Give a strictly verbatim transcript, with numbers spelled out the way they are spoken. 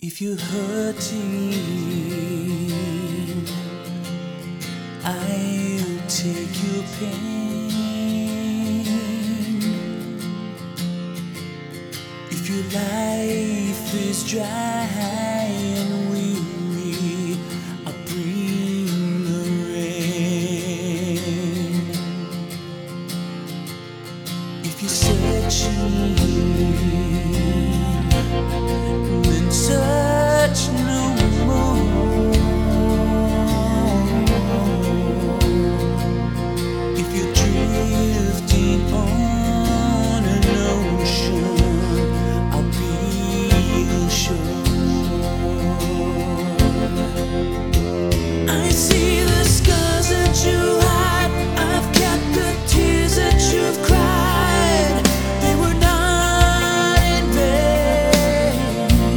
If you're hurting, I'll take your pain. If your life is dry,